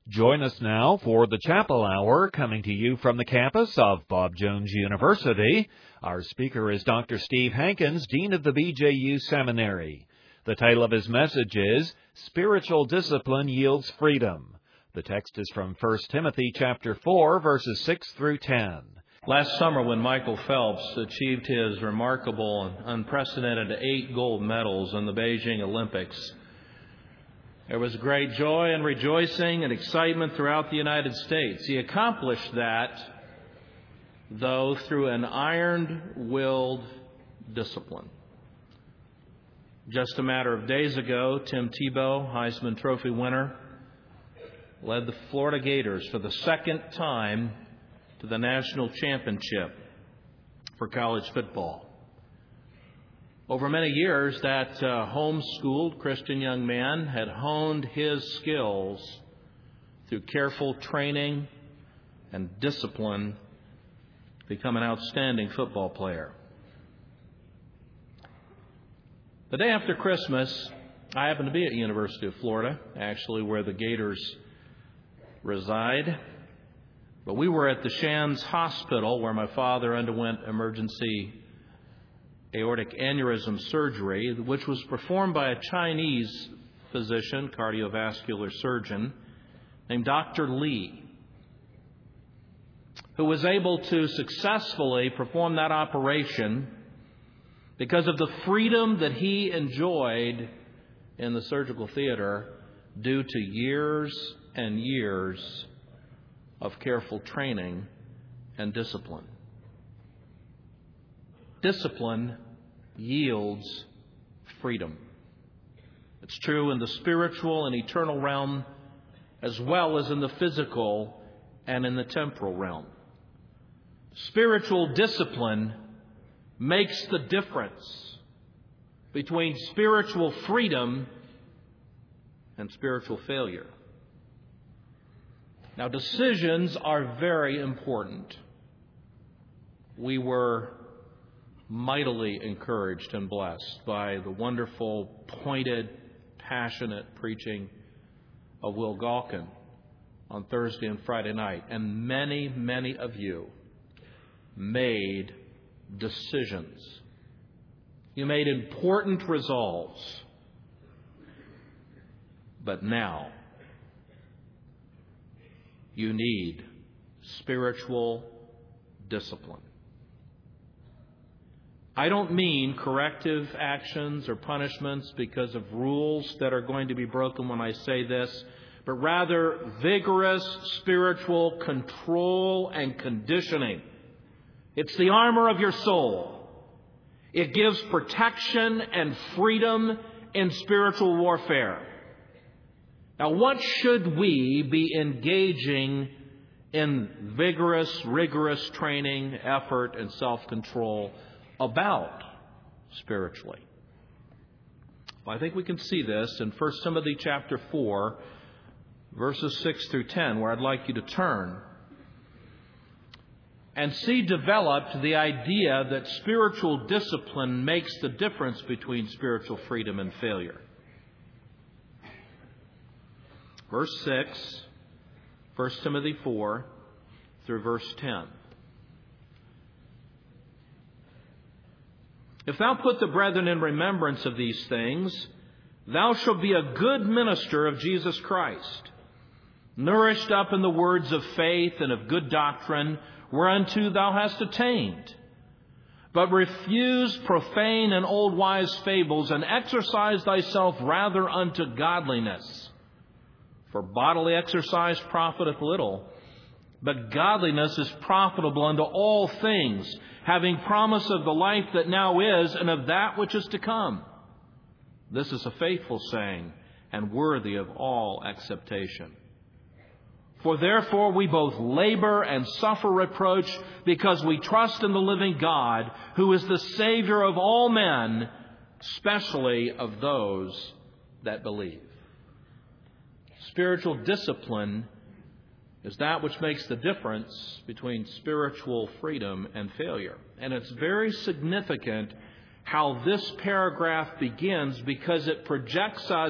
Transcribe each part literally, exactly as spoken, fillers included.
Join us now for the Chapel Hour, coming to you from the campus of Bob Jones University. Our speaker is Doctor Steve Hankins, Dean of the B J U Seminary. The title of his message is Spiritual Discipline Yields Freedom. The text is from First Timothy chapter four, verses six through ten. Last summer, when Michael Phelps achieved his remarkable and unprecedented eight gold medals in the Beijing Olympics, there was great joy and rejoicing and excitement throughout the United States. He accomplished that, though, through an iron-willed discipline. Just a matter of days ago, Tim Tebow, Heisman Trophy winner, led the Florida Gators for the second time to the national championship for college football. Over many years, that uh, homeschooled Christian young man had honed his skills through careful training and discipline to become an outstanding football player. The day after Christmas, I happened to be at the University of Florida, actually where the Gators reside. But we were at the Shands Hospital where my father underwent emergency aortic aneurysm surgery, which was performed by a Chinese physician, cardiovascular surgeon, named Doctor Lee, who was able to successfully perform that operation because of the freedom that he enjoyed in the surgical theater due to years and years of careful training and discipline. Discipline yields freedom. It's true in the spiritual and eternal realm, as well as in the physical and in the temporal realm. Spiritual discipline makes the difference between spiritual freedom and spiritual failure. Now, decisions are very important. We were mightily encouraged and blessed by the wonderful, pointed, passionate preaching of Will Galkin on Thursday and Friday night. And many, many of you made decisions. You made important resolves. But now, you need spiritual discipline. I don't mean corrective actions or punishments because of rules that are going to be broken when I say this, but rather vigorous spiritual control and conditioning. It's the armor of your soul. It gives protection and freedom in spiritual warfare. Now, what should we be engaging in vigorous, rigorous training, effort, and self-control about spiritually? Well, I think we can see this in First Timothy chapter four, verses six through ten, where I'd like you to turn and see developed the idea that spiritual discipline makes the difference between spiritual freedom and failure. Verse six, First Timothy four, through verse ten. If thou put the brethren in remembrance of these things, thou shalt be a good minister of Jesus Christ, nourished up in the words of faith and of good doctrine, whereunto thou hast attained. But refuse profane and old wise fables, and exercise thyself rather unto godliness. For bodily exercise profiteth little, but godliness is profitable unto all things, having promise of the life that now is and of that which is to come. This is a faithful saying, and worthy of all acceptation. For therefore we both labor and suffer reproach, because we trust in the living God, who is the Savior of all men, especially of those that believe. Spiritual discipline is that which makes the difference between spiritual freedom and failure. And it's very significant how this paragraph begins, because it projects us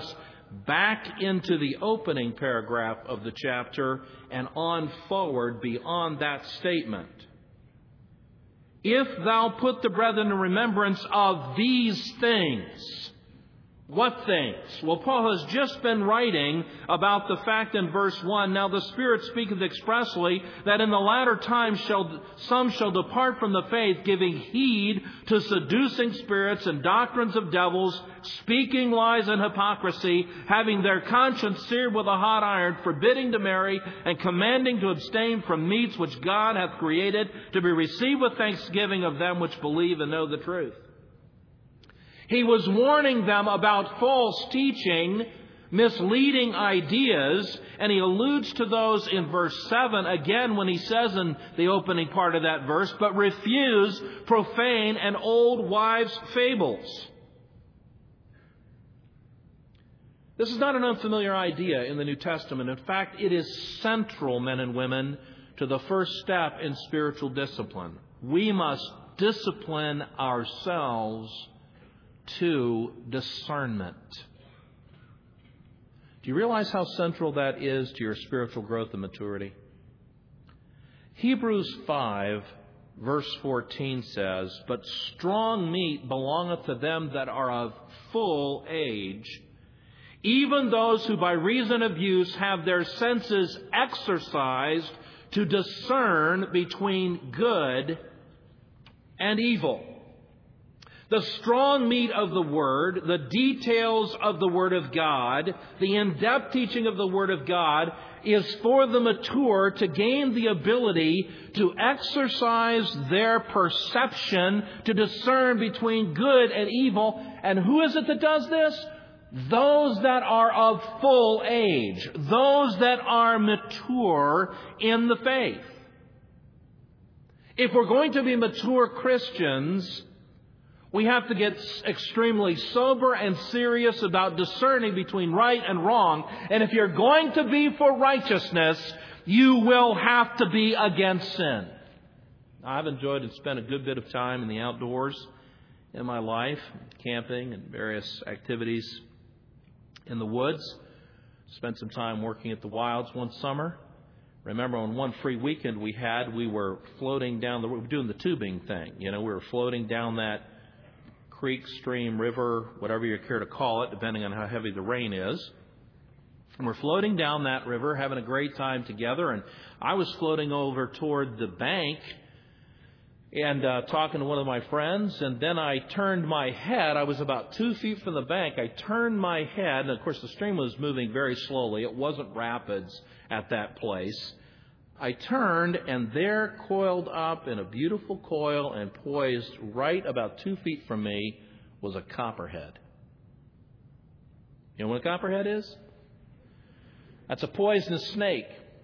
back into the opening paragraph of the chapter and on forward beyond that statement. If thou put the brethren in remembrance of these things. What things? Well, Paul has just been writing about the fact in verse one, now the Spirit speaketh expressly that in the latter times shall some shall depart from the faith, giving heed to seducing spirits and doctrines of devils, speaking lies and hypocrisy, having their conscience seared with a hot iron, forbidding to marry, and commanding to abstain from meats which God hath created, to be received with thanksgiving of them which believe and know the truth. He was warning them about false teaching, misleading ideas, and he alludes to those in verse seven again when he says in the opening part of that verse, but refuse profane and old wives' fables. This is not an unfamiliar idea in the New Testament. In fact, it is central, men and women, to the first step in spiritual discipline. We must discipline ourselves to discernment. Do you realize how central that is to your spiritual growth and maturity? Hebrews five, verse fourteen says, but strong meat belongeth to them that are of full age, even those who by reason of use have their senses exercised to discern between good and evil. The strong meat of the Word, the details of the Word of God, the in-depth teaching of the Word of God is for the mature to gain the ability to exercise their perception, to discern between good and evil. And who is it that does this? Those that are of full age, those that are mature in the faith. If we're going to be mature Christians, we have to get extremely sober and serious about discerning between right and wrong. And if you're going to be for righteousness, you will have to be against sin. I've enjoyed and spent a good bit of time in the outdoors in my life, camping and various activities in the woods. Spent some time working at the wilds one summer. Remember, on one free weekend we had, we were floating down the, we were doing the tubing thing. You know, we were floating down that creek, stream, river, whatever you care to call it, depending on how heavy the rain is. And we're floating down that river, having a great time together. And I was floating over toward the bank and uh, talking to one of my friends. And then I turned my head. I was about two feet from the bank. I turned my head. And, of course, the stream was moving very slowly. It wasn't rapids at that place. I turned, and there, coiled up in a beautiful coil and poised right about two feet from me, was a copperhead. You know what a copperhead is? That's a poisonous snake.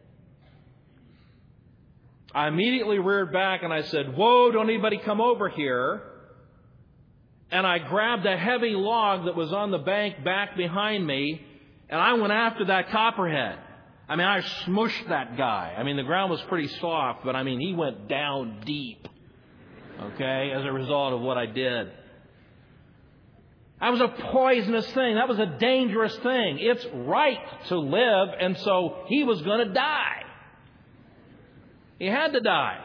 I immediately reared back and I said, "Whoa, don't anybody come over here." And I grabbed a heavy log that was on the bank back behind me, and I went after that copperhead. I mean, I smushed that guy. I mean, the ground was pretty soft, but I mean, he went down deep, okay, as a result of what I did. That was a poisonous thing. That was a dangerous thing. It's right to live, and so he was going to die. He had to die.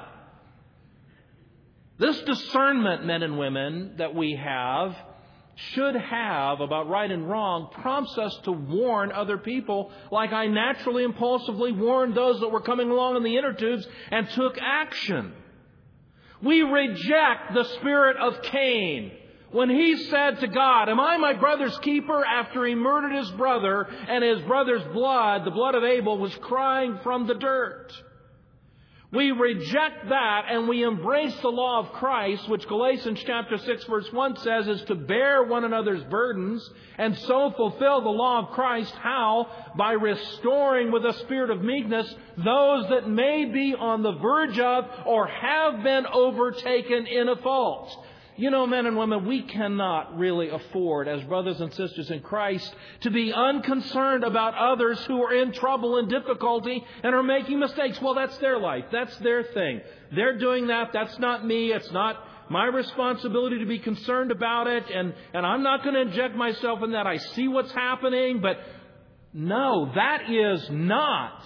This discernment, men and women, that we have, should have about right and wrong, prompts us to warn other people, like I naturally, impulsively warned those that were coming along in the inner tubes and took action. We reject the spirit of Cain when he said to God, "Am I my brother's keeper?" after he murdered his brother, and his brother's blood, the blood of Abel, was crying from the dirt. We reject that and we embrace the law of Christ, which Galatians chapter six verse one says is to bear one another's burdens and so fulfill the law of Christ. How? By restoring with a spirit of meekness those that may be on the verge of or have been overtaken in a fault. You know, men and women, we cannot really afford, as brothers and sisters in Christ, to be unconcerned about others who are in trouble and difficulty and are making mistakes. Well, that's their life. That's their thing. They're doing that. That's not me. It's not my responsibility to be concerned about it, and, and I'm not going to inject myself in that. I see what's happening, but no, that is not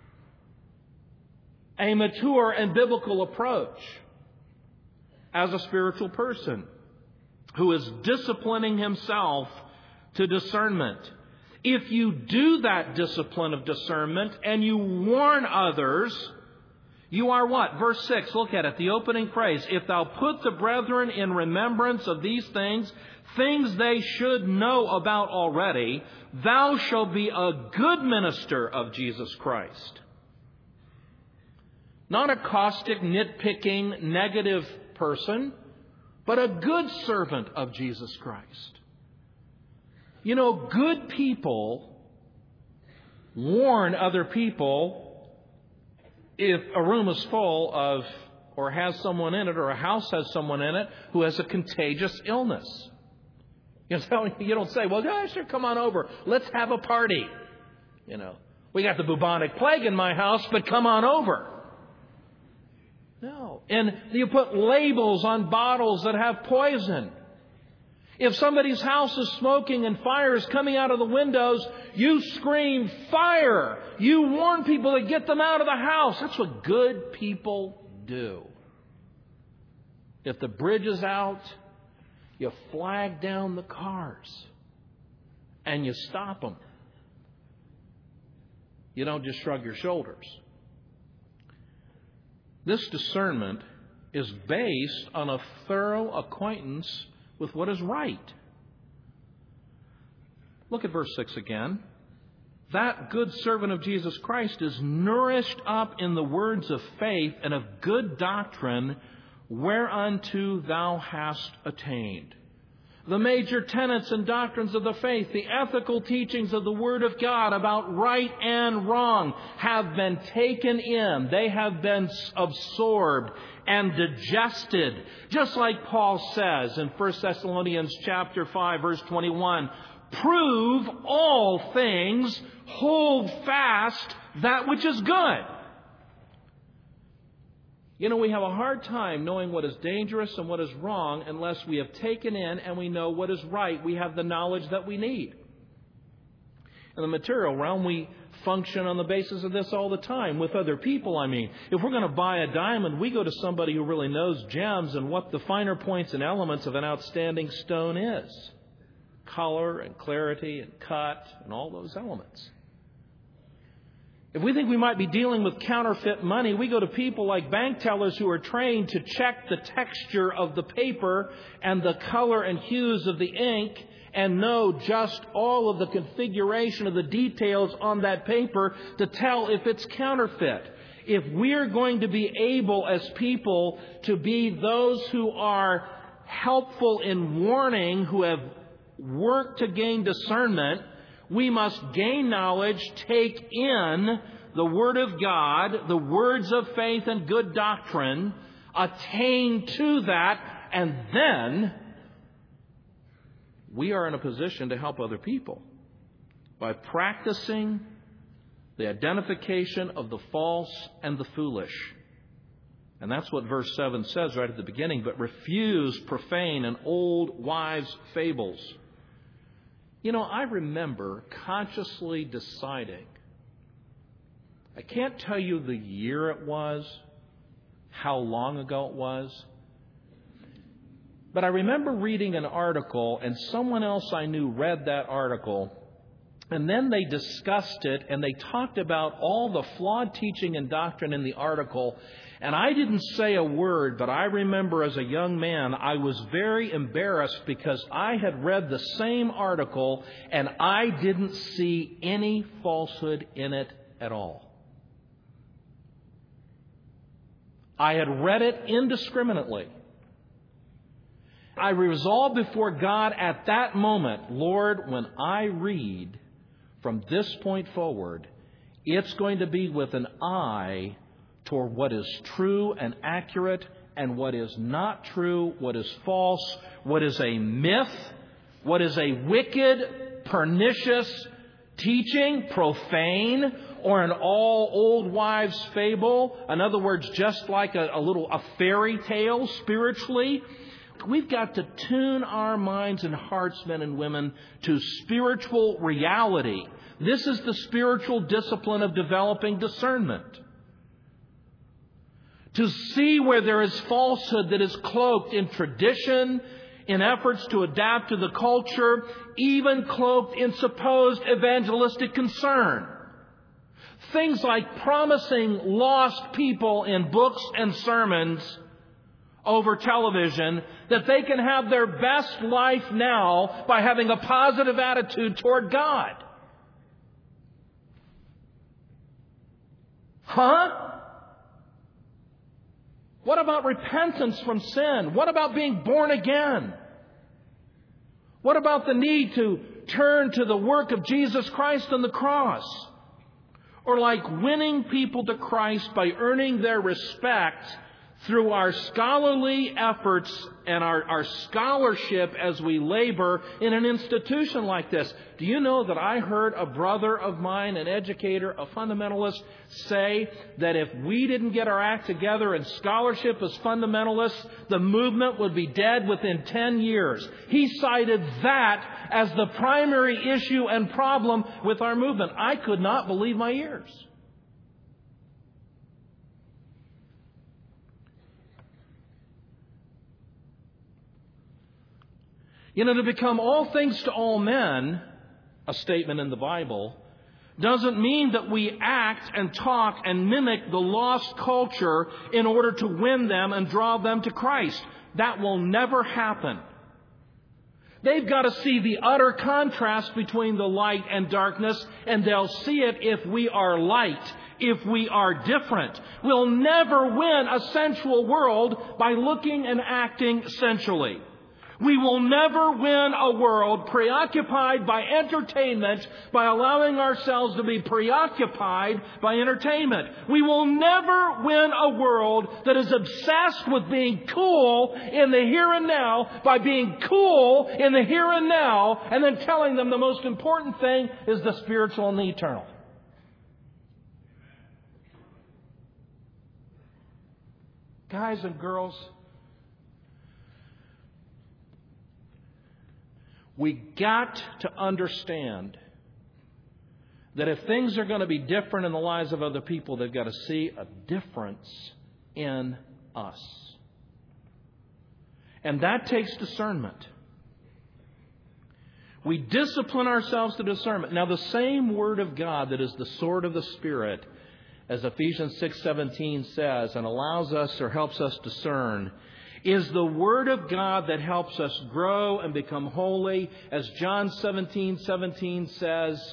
a mature and biblical approach as a spiritual person who is disciplining himself to discernment. If you do that discipline of discernment and you warn others, you are what? Verse six, look at it, the opening phrase. If thou put the brethren in remembrance of these things, things they should know about already, thou shalt be a good minister of Jesus Christ. Not a caustic, nitpicking, negative person, but a good servant of Jesus Christ. You know, good people warn other people if a room is full of, or has someone in it, or a house has someone in it who has a contagious illness. You know, you don't say, well, guys, sure, come on over. Let's have a party. You know, we got the bubonic plague in my house, but come on over. No. And you put labels on bottles that have poison. If somebody's house is smoking and fire is coming out of the windows, you scream, fire! You warn people to get them out of the house. That's what good people do. If the bridge is out, you flag down the cars and you stop them. You don't just shrug your shoulders. This discernment is based on a thorough acquaintance with what is right. Look at verse six again. That good servant of Jesus Christ is nourished up in the words of faith and of good doctrine whereunto thou hast attained. The major tenets and doctrines of the faith, the ethical teachings of the Word of God about right and wrong have been taken in. They have been absorbed and digested. Just like Paul says in First Thessalonians chapter five, verse twenty-one, prove all things, hold fast that which is good. You know, we have a hard time knowing what is dangerous and what is wrong unless we have taken in and we know what is right. We have the knowledge that we need. In the material realm, we function on the basis of this all the time with other people, I mean. If we're going to buy a diamond, we go to somebody who really knows gems and what the finer points and elements of an outstanding stone is. Color and clarity and cut and all those elements. If we think we might be dealing with counterfeit money, we go to people like bank tellers who are trained to check the texture of the paper and the color and hues of the ink and know just all of the configuration of the details on that paper to tell if it's counterfeit. If we're going to be able as people to be those who are helpful in warning, who have worked to gain discernment, we must gain knowledge, take in the Word of God, the words of faith and good doctrine, attain to that, and then we are in a position to help other people by practicing the identification of the false and the foolish. And that's what verse seven says right at the beginning, but refuse profane and old wives' fables. You know, I remember consciously deciding, I can't tell you the year it was, how long ago it was, but I remember reading an article, and someone else I knew read that article, and then they discussed it, and they talked about all the flawed teaching and doctrine in the article. And I didn't say a word, but I remember as a young man, I was very embarrassed because I had read the same article and I didn't see any falsehood in it at all. I had read it indiscriminately. I resolved before God at that moment, Lord, when I read from this point forward, it's going to be with an eye toward what is true and accurate and what is not true, what is false, what is a myth, what is a wicked, pernicious teaching, profane, or an all old wives' fable. In other words, just like a, a little a fairy tale spiritually. We've got to tune our minds and hearts, men and women, to spiritual reality. This is the spiritual discipline of developing discernment. To see where there is falsehood that is cloaked in tradition, in efforts to adapt to the culture, even cloaked in supposed evangelistic concern. Things like promising lost people in books and sermons over television that they can have their best life now by having a positive attitude toward God. Huh? What about repentance from sin? What about being born again? What about the need to turn to the work of Jesus Christ on the cross? Or like winning people to Christ by earning their respect through our scholarly efforts and our, our scholarship as we labor in an institution like this. Do you know that I heard a brother of mine, an educator, a fundamentalist, say that if we didn't get our act together in scholarship as fundamentalists, the movement would be dead within ten years. He cited that as the primary issue and problem with our movement. I could not believe my ears. You know, to become all things to all men, a statement in the Bible, doesn't mean that we act and talk and mimic the lost culture in order to win them and draw them to Christ. That will never happen. They've got to see the utter contrast between the light and darkness, and they'll see it if we are light, if we are different. We'll never win a sensual world by looking and acting sensually. We will never win a world preoccupied by entertainment by allowing ourselves to be preoccupied by entertainment. We will never win a world that is obsessed with being cool in the here and now by being cool in the here and now and then telling them the most important thing is the spiritual and the eternal. Guys and girls, we got to understand that if things are going to be different in the lives of other people, they've got to see a difference in us. And that takes discernment. We discipline ourselves to discernment. Now, the same Word of God that is the sword of the Spirit, as Ephesians six seventeen says, and allows us or helps us discern, is the Word of God that helps us grow and become holy. As John seventeen seventeen says,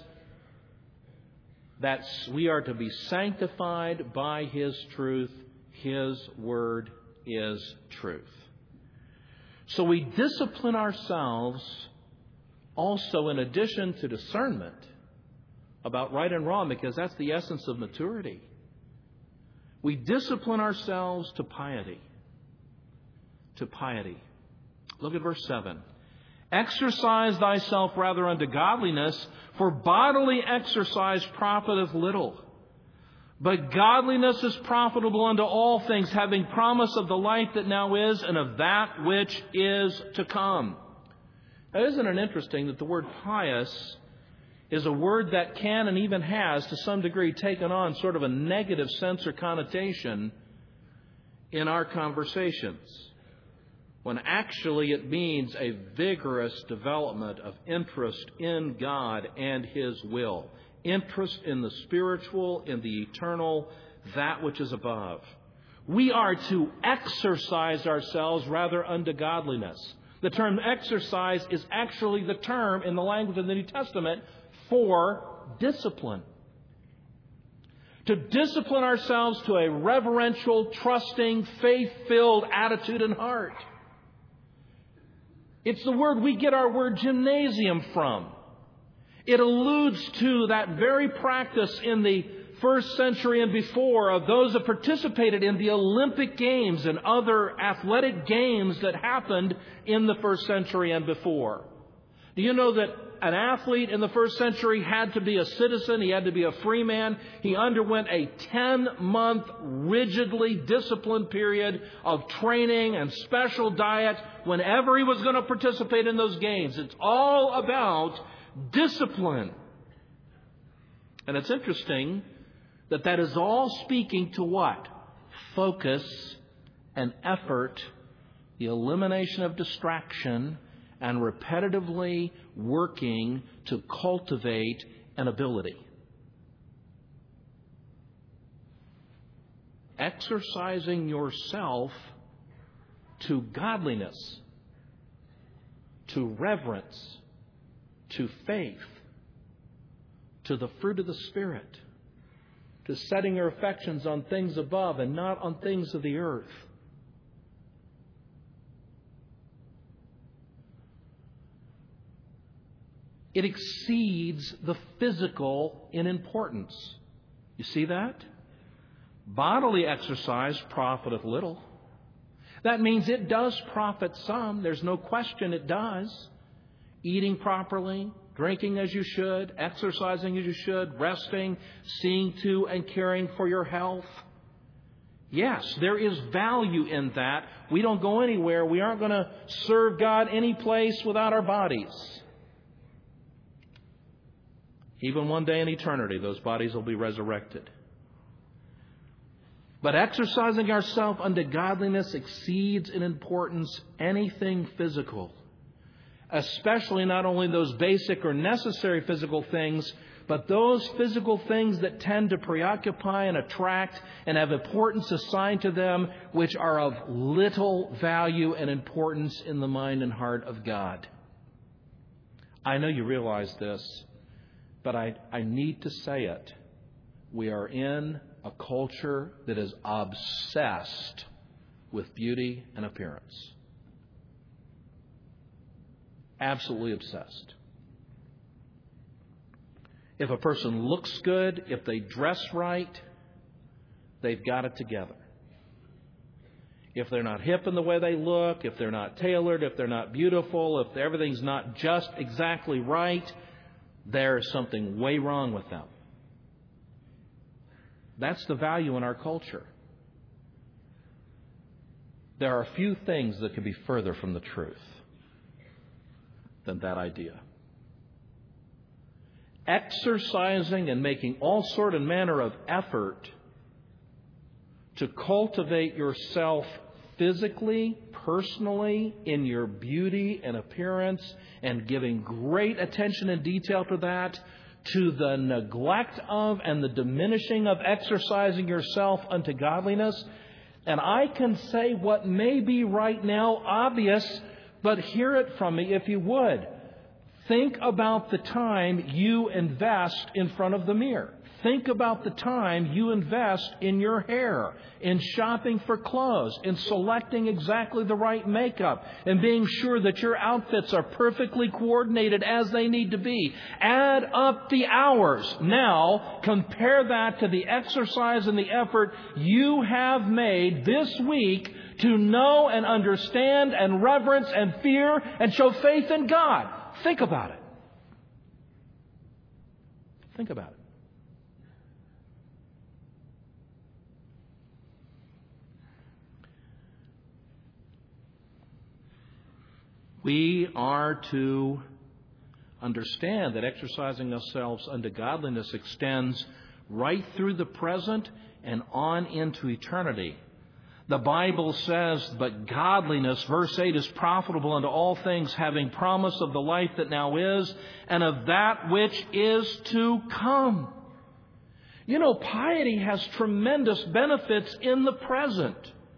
that we are to be sanctified by His truth. His Word is truth. So we discipline ourselves also in addition to discernment about right and wrong, because that's the essence of maturity. We discipline ourselves to piety. To piety. Look at verse seven. Exercise thyself rather unto godliness, for bodily exercise profiteth little. But godliness is profitable unto all things, having promise of the life that now is and of that which is to come. Now, isn't it interesting that the word pious is a word that can and even has, to some degree, taken on sort of a negative sense or connotation in our conversations, when actually it means a vigorous development of interest in God and His will. Interest in the spiritual, in the eternal, that which is above. We are to exercise ourselves rather unto godliness. The term exercise is actually the term in the language of the New Testament for discipline. To discipline ourselves to a reverential, trusting, faith-filled attitude and heart. It's the word we get our word gymnasium from. It alludes to that very practice in the first century and before of those that participated in the Olympic Games and other athletic games that happened in the first century and before. Do you know that an athlete in the first century had to be a citizen? He had to be a free man. He underwent a ten-month rigidly disciplined period of training and special diet whenever he was going to participate in those games. It's all about discipline. And it's interesting that that is all speaking to what? Focus and effort, the elimination of distraction, and repetitively working to cultivate an ability. Exercising yourself to godliness, to reverence, to faith, to the fruit of the Spirit, to setting your affections on things above and not on things of the earth. It exceeds the physical in importance. You see that? Bodily exercise profiteth little. That means it does profit some. There's no question it does. Eating properly, drinking as you should, exercising as you should, resting, seeing to and caring for your health. Yes, there is value in that. We don't go anywhere. We aren't going to serve God any place without our bodies. Even one day in eternity, those bodies will be resurrected. But exercising ourselves unto godliness exceeds in importance anything physical. Especially not only those basic or necessary physical things, but those physical things that tend to preoccupy and attract and have importance assigned to them, which are of little value and importance in the mind and heart of God. I know you realize this, but I, I need to say it. We are in a culture that is obsessed with beauty and appearance. Absolutely obsessed. If a person looks good, if they dress right, they've got it together. If they're not hip in the way they look, if they're not tailored, if they're not beautiful, if everything's not just exactly right, there's something way wrong with them. That's the value in our culture. There are few things that could be further from the truth than that idea. Exercising and making all sort and manner of effort to cultivate yourself physically, personally, in your beauty and appearance, and giving great attention and detail to that, to the neglect of and the diminishing of exercising yourself unto godliness. And I can say what may be right now obvious, but hear it from me if you would. Think about the time you invest in front of the mirror. Think about the time you invest in your hair, in shopping for clothes, in selecting exactly the right makeup, and being sure that your outfits are perfectly coordinated as they need to be. Add up the hours. Now, compare that to the exercise and the effort you have made this week to know and understand and reverence and fear and show faith in God. Think about it. Think about it. We are to understand that exercising ourselves unto godliness extends right through the present and on into eternity. The Bible says, but godliness, verse eight, is profitable unto all things, having promise of the life that now is, and of that which is to come. You know, piety has tremendous benefits in the present.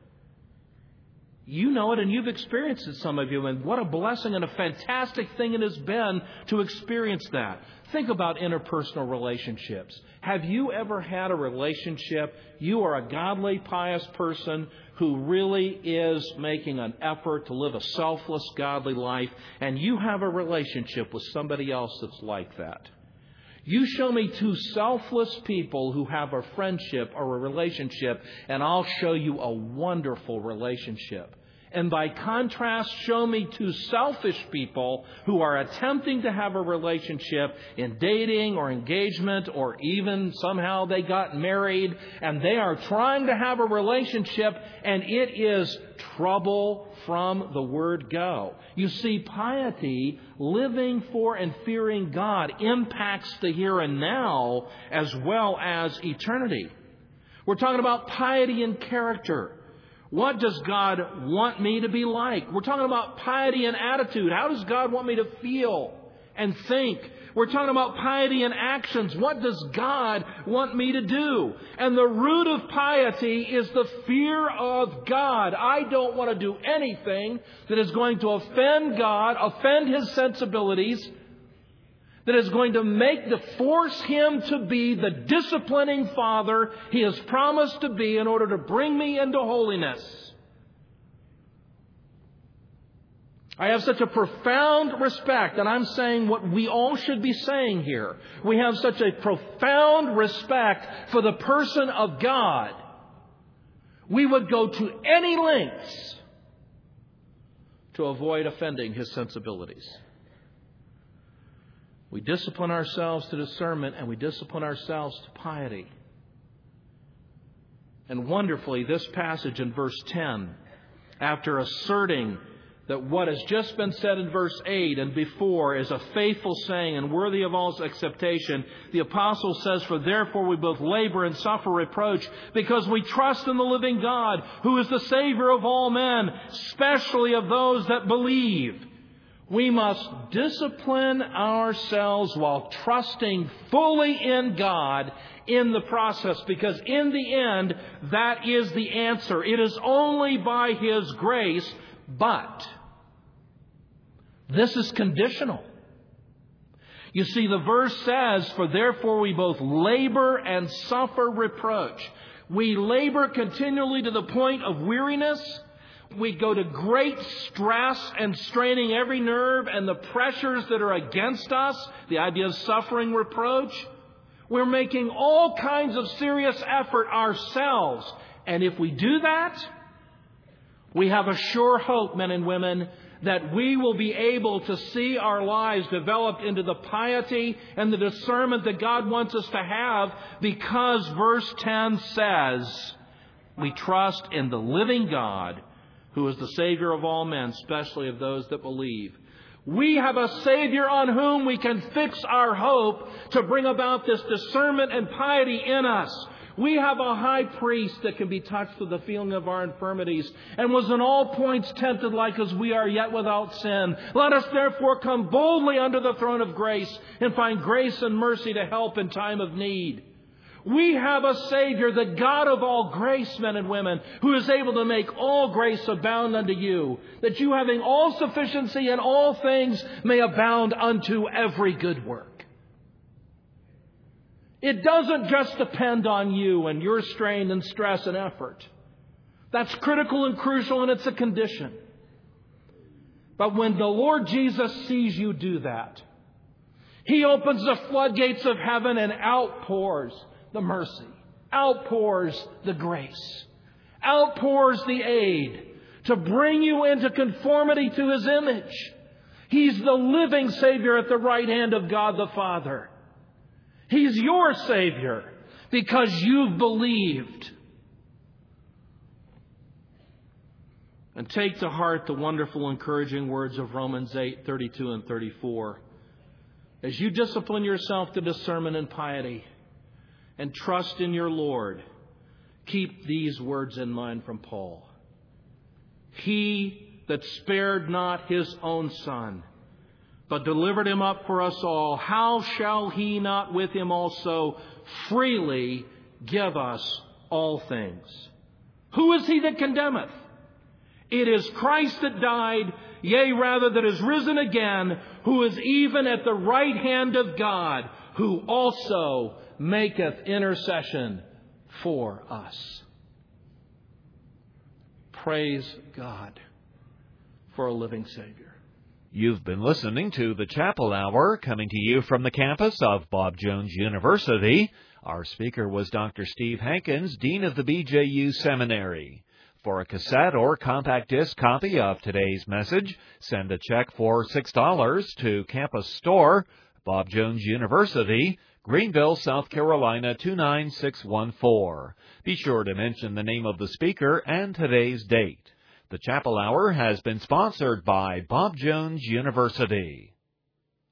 You know it, and you've experienced it, some of you, and what a blessing and a fantastic thing it has been to experience that. Think about interpersonal relationships. Have you ever had a relationship, you are a godly, pious person who really is making an effort to live a selfless, godly life, and you have a relationship with somebody else that's like that? You show me two selfless people who have a friendship or a relationship, and I'll show you a wonderful relationship. And by contrast, show me two selfish people who are attempting to have a relationship in dating or engagement, or even somehow they got married and they are trying to have a relationship, and it is trouble from the word go. You see, piety, living for and fearing God, impacts the here and now as well as eternity. We're talking about piety and character. What does God want me to be like? We're talking about piety and attitude. How does God want me to feel and think? We're talking about piety and actions. What does God want me to do? And the root of piety is the fear of God. I don't want to do anything that is going to offend God, offend His sensibilities, that is going to make the force Him to be the disciplining Father He has promised to be in order to bring me into holiness. I have such a profound respect, and I'm saying what we all should be saying here. We have such a profound respect for the person of God. We would go to any lengths to avoid offending His sensibilities. We discipline ourselves to discernment, and we discipline ourselves to piety. And wonderfully, this passage in verse ten, after asserting that what has just been said in verse eight and before is a faithful saying and worthy of all acceptation, the apostle says, "For therefore we both labor and suffer reproach, because we trust in the living God, who is the Savior of all men, especially of those that believe." We must discipline ourselves while trusting fully in God in the process, because in the end, that is the answer. It is only by His grace, but this is conditional. You see, the verse says, "For therefore we both labor and suffer reproach." We labor continually to the point of weariness. We go to great stress and straining every nerve and the pressures that are against us, the idea of suffering reproach. We're making all kinds of serious effort ourselves. And if we do that, we have a sure hope, men and women, that we will be able to see our lives developed into the piety and the discernment that God wants us to have, because verse ten says, we trust in the living God, who is the Savior of all men, especially of those that believe. We have a Savior on whom we can fix our hope to bring about this discernment and piety in us. We have a high priest that can be touched with the feeling of our infirmities, and was in all points tempted like as we are, yet without sin. Let us therefore come boldly under the throne of grace and find grace and mercy to help in time of need. We have a Savior, the God of all grace, men and women, who is able to make all grace abound unto you, that you, having all sufficiency in all things, may abound unto every good work. It doesn't just depend on you and your strain and stress and effort. That's critical and crucial, and it's a condition. But when the Lord Jesus sees you do that, He opens the floodgates of heaven and outpours the mercy, outpours the grace, outpours the aid to bring you into conformity to His image. He's the living Savior at the right hand of God the Father. He's your Savior because you've believed. And take to heart the wonderful, encouraging words of Romans eight, thirty-two and thirty-four. As you discipline yourself to discernment and piety, and trust in your Lord, keep these words in mind from Paul. He that spared not His own Son, but delivered Him up for us all, how shall He not with Him also freely give us all things? Who is he that condemneth? It is Christ that died, yea, rather that is risen again, who is even at the right hand of God, who also maketh intercession for us. Praise God for a living Savior. You've been listening to the Chapel Hour, coming to you from the campus of Bob Jones University. Our speaker was Doctor Steve Hankins, Dean of the B J U Seminary. For a cassette or compact disc copy of today's message, send a check for six dollars to Campus Store, Bob Jones University, Greenville, South Carolina two nine six one four. Be sure to mention the name of the speaker and today's date. The Chapel Hour has been sponsored by Bob Jones University.